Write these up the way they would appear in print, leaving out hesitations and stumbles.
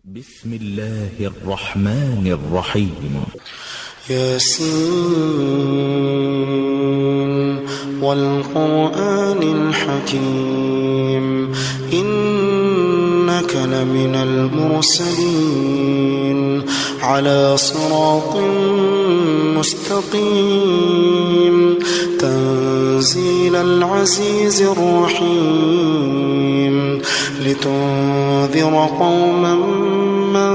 بسم الله الرحمن الرحيم. ياسين والقرآن الحكيم إنك لمن المرسلين على صراط مستقيم تنزيل العزيز الرحيم لتنذر قوما ما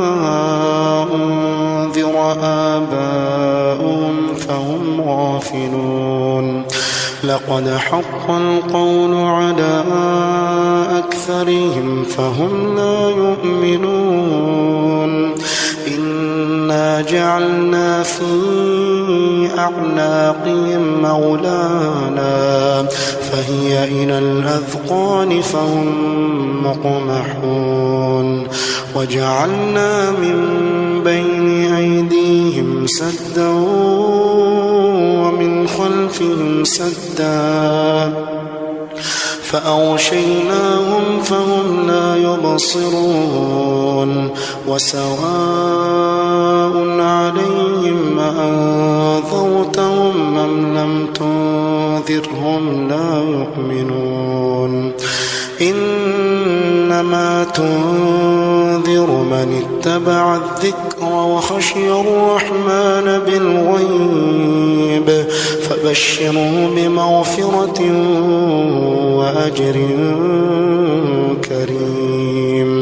أنذر آباؤهم فهم غافلون لقد حق القول على أكثرهم فهم لا يؤمنون إنا جعلنا في أعناقهم أغلالا فهي إلى الأذقان فهم مقمحون وجعلنا من بين أيديهم سدا ومن خلفهم سدا فأغشيناهم فهم لا يبصرون وسواء عليهم أأنذرتهم أم لم تنذرهم لا يؤمنون إنما تنذر من اتبع الذكر وخشي الرحمن بالغيب فبشره بمغفرة وأجر كريم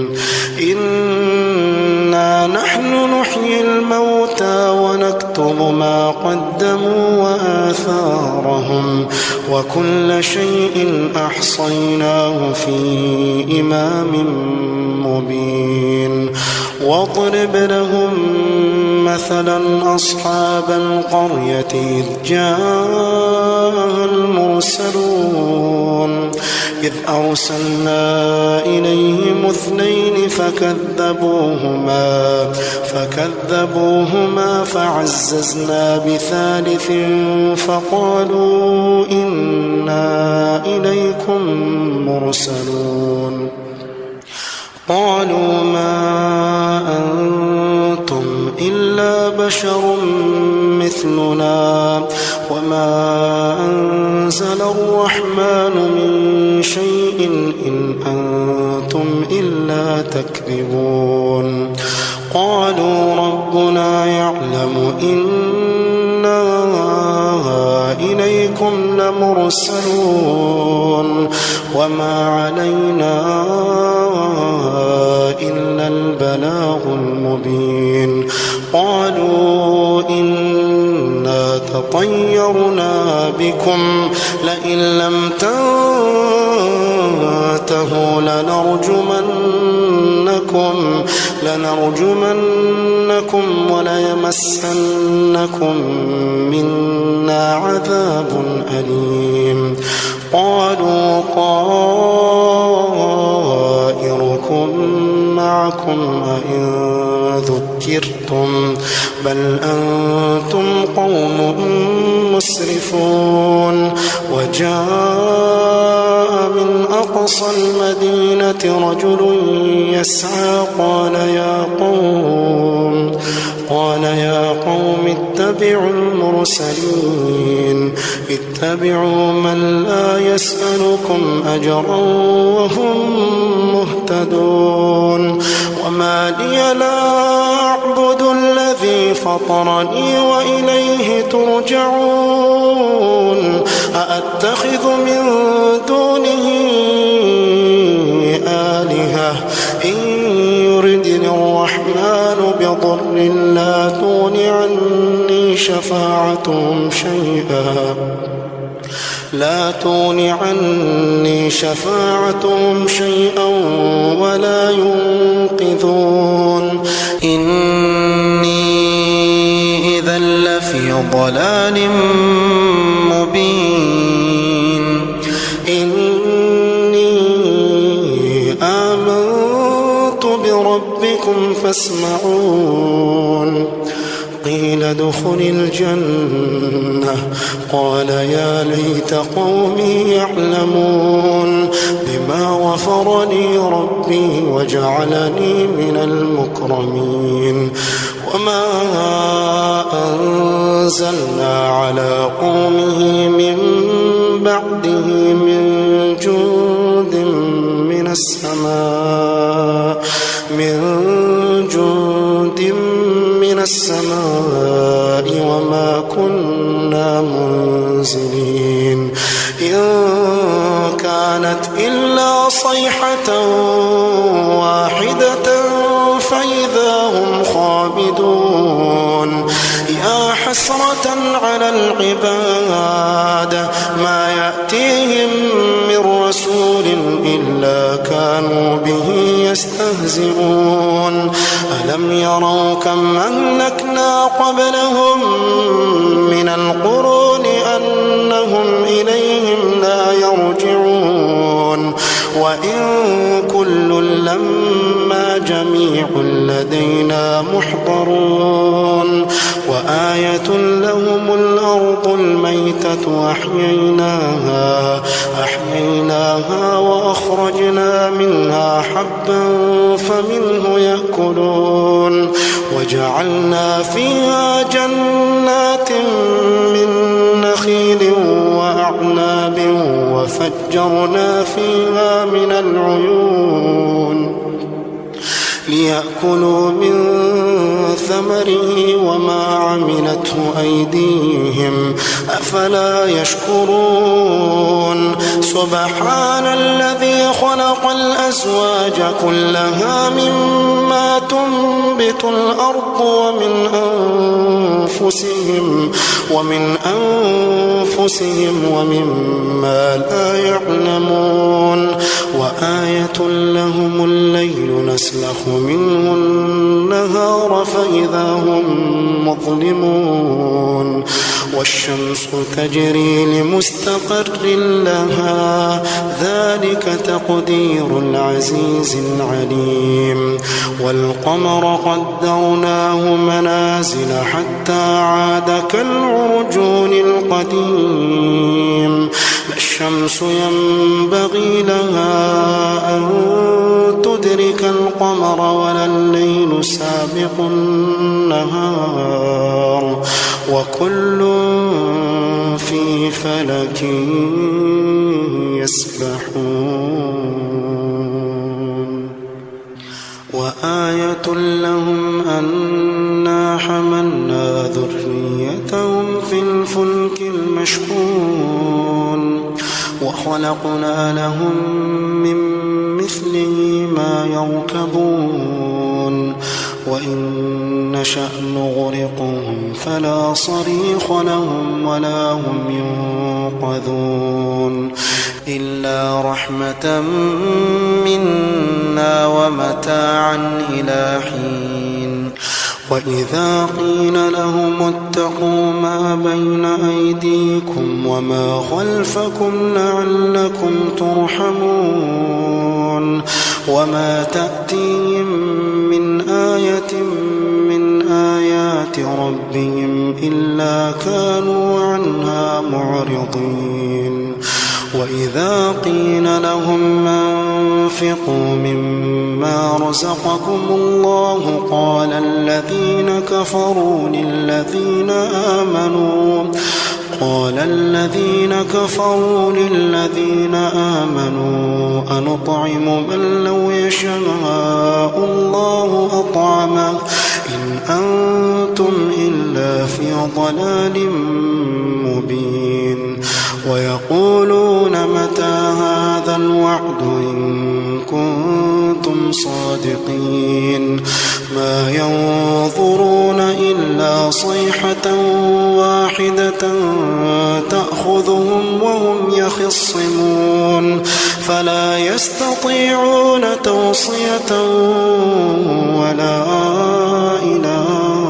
إنا نحن نحيي الموتى ونكتب ما قدموا وآثارهم وكل شيء أحصيناه في إمام مبين واضرب لهم مثلا أصحاب القرية إذ جاء المرسلون إذ أرسلنا إليهم اثنين فكذبوهما فعززنا بثالث فقالوا إنا إليكم مرسلون قالوا ما أنتم إلا بشر مثلنا وما أنزل الرحمن من شيء إن أنتم إلا تكذبون قالوا ربنا يعلم إنا إليكم لمرسلون وما علينا إلا البلاغ المبين قالوا إنا تطيرنا بكم لئن لم تنتهوا لنرجمنكم وليمسنكم منا عذاب أليم قالوا طائركم معكم أئن ذكرتم بل أنتم قوم مسرفون وجاء من أقصى المدينة رجل يسعى قال يا قوم اتبعوا المرسلين اتبعوا من لا يسألكم أجرا وهم مهتدون وما لي لا أعبد الذي فطرني وإليه ترجعون أأتخذ من دونه آلهة إن يردني الرحمن بضر لا تغن عني شفاعتهم شيئا ولا ينقذون إني إذا لفي ضلال مبين إني آمنت بربكم فاسمعون قيل ادخل الجنة قال يا ليت قومي يعلمون بما غفر لي ربي وجعلني من المكرمين وما أنزلنا على قومه من بعده من جند من السماء وما كنا منزلين إن كانت إلا صيحة واحدة فإذا هم خامدون يا حسرة على العباد ما يأتيهم من رسول إلا كانوا به يستهزئون ألم يروا كم أهلكنا قبلهم من القرون أنهم إليهم لا يرجعون وإن كل لما جميع لدينا محضرون وآية لهم الأرض الميتة أحييناها وأخرجنا منها حبا فمنه يأكلون وجعلنا فيها جنات من نخيل وأعناب وفجرنا فيها من العيون ليأكلوا من ثمره وما عملته أيديهم أفلا يشكرون سبحان الذي خلق الأزواج كلها مما تنبت الأرض ومن أنفسهم ومما لا يعلمون وآية لهم الليل نسلخ منه النهار فإذا هم مظلمون والشمس تجري لمستقر لها ذلك تقدير العزيز العليم والقمر قدرناه منازل حتى عاد كالعرجون القديم لا الشمس ينبغي لها أن تدرك القمر ولا الليل سابق النهار وكل في فلك يسبحون وآية لهم أنا حملنا ذريتهم في الفلك المشحون وخلقنا لهم من مثله ما يركبون وإن نشأ نغرقهم فلا صريخ لهم ولا هم ينقذون إلا رحمة منا ومتاعا إلى حين وإذا قيل لهم اتقوا ما بين أيديكم وما خلفكم لعلكم ترحمون وما تأتيهم من آية من آيات ربهم إلا كانوا عنها معرضين وإذا قيل لهم أنفقوا مما رزقكم الله قال الذين كفروا للذين آمنوا أنطعم من لو يشاء الله أطعمه إن أنتم إلا في ضلال مبين ويقولون متى هذا الوعد إن كنتم صادقين ما ينظرون إلا صيحة واحدة تأخذهم وهم يخصمون فلا يستطيعون توصية ولا إلى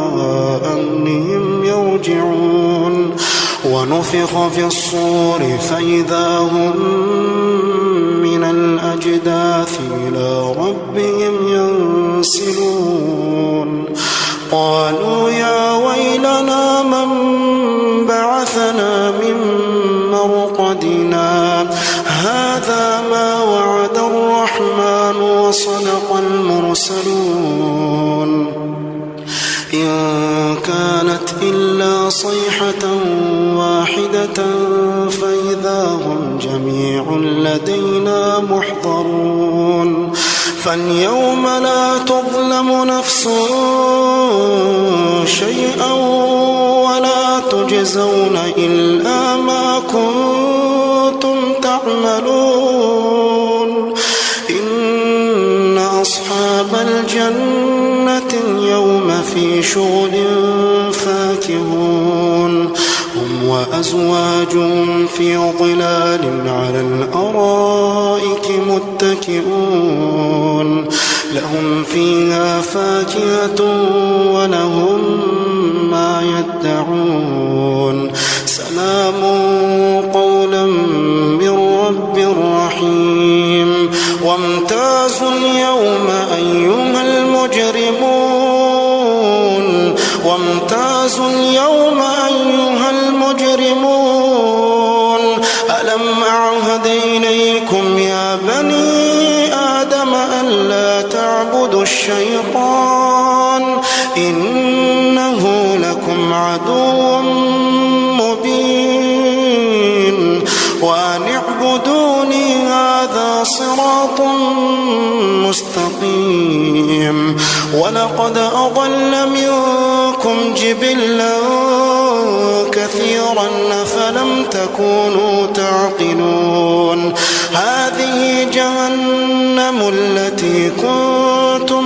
أهلهم يرجعون ونفخ في الصور فإذا هم من الأجداث إلى ربهم ينسلون قالوا يا ويلنا لدينا محضرون فاليوم لا تظلم نفس شيئا ولا تجزون إلا ما كنتم تعملون إن أصحاب الجنة اليوم في شغل فاكهون هم وأزواجهم في ظلال على الأرائك متكئون لهم فيها فاكهة ولهم ما يدعون سلام قولا من رب رحيم وامتازوا اليوم أيها المجرمون وامتازوا اليوم أيها المجرمون ألم أعهد إليكم يا بني آدم ألا تعبدوا الشيطان إنه لكم عدو مبين وأن اعبدوني هذا صراط مستقيم ولقد أضل منكم جبلا كثيرا فلم تكونوا تعقلون هذه جهنم التي كنتم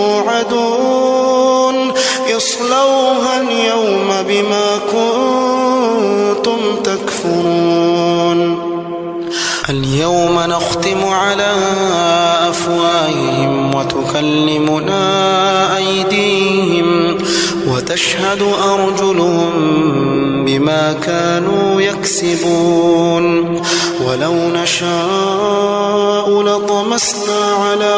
توعدون اصلوها اليوم بما كنتم تكفرون اليوم نختم على أفواههم وتكلمنا أيديهم وتشهد أرجلهم بما كانوا يكسبون ولو نشاء لطمسنا على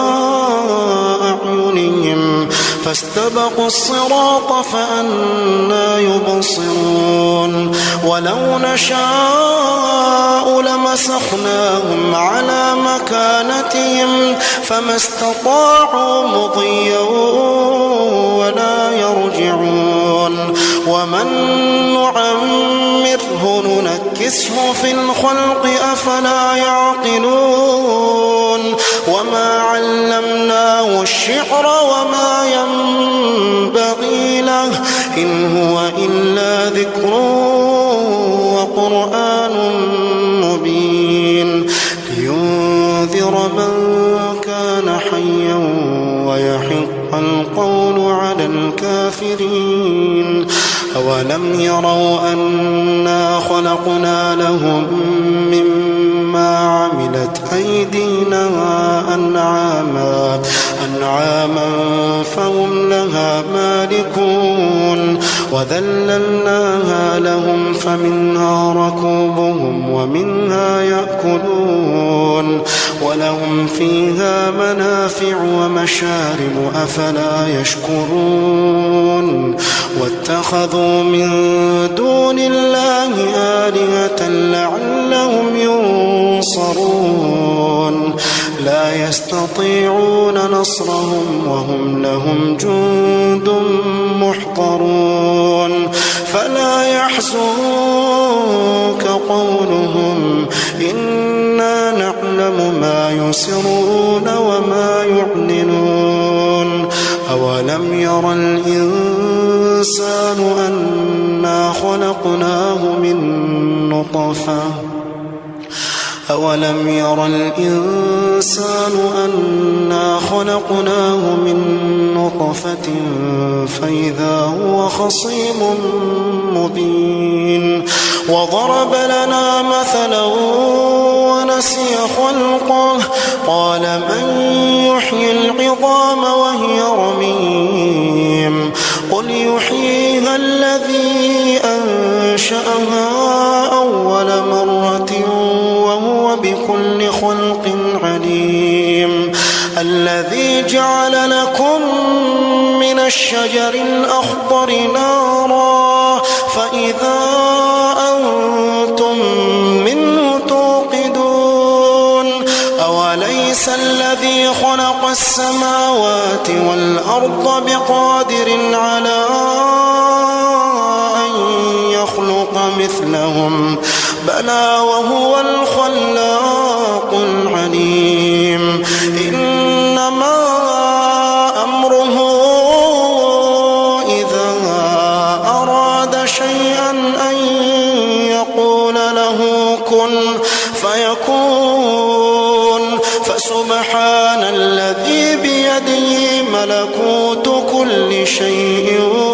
أعينهم فاستبقوا الصراط فأنى يبصرون ولو نشاء لمسخناهم على مكانتهم فما استطاعوا مضيا ولا يرجعون ومن نعمره ننكسه في الخلق أفلا يعقلون وما علمناه الشعر وما ينبغي له إن هو إلا ذكر وقرآن مبين لينذر من كان حيا ويحق القول على الكافرين أولم يروا أنا خلقنا لهم مما عملت أيدينا أنعاما فهم لها مالكون وذللناها لهم فمنها ركوبهم ومنها يأكلون ولهم فيها منافع ومشارب أفلا يشكرون واتخذوا من دون الله آلهة لعلهم ينصرون لا يستطيعون نصرهم وهم لهم جند محضرون فلا يحزنك قولهم إنا نعلم ما يسرون وما يعلنون أولم ير الإنسان أنا خلقناه من نطفة أولم ير الإنسان أنا خلقناه من نطفة فإذا هو خصيم مبين وضرب لنا مثلا ونسي خلقه قال من يحيي العظام وهي رميم قل يحييها الذي أنشأها أول مرة وهو بكل خلق عليم الذي جعل لكم من الشجر الأخضر نارا فإذا أنتم منه توقدون أوليس الذي خلق السماوات والأرض بقادر على أن يخلق مثلهم بلى وهو الخلاق الذي بيده ملكوت كل شيء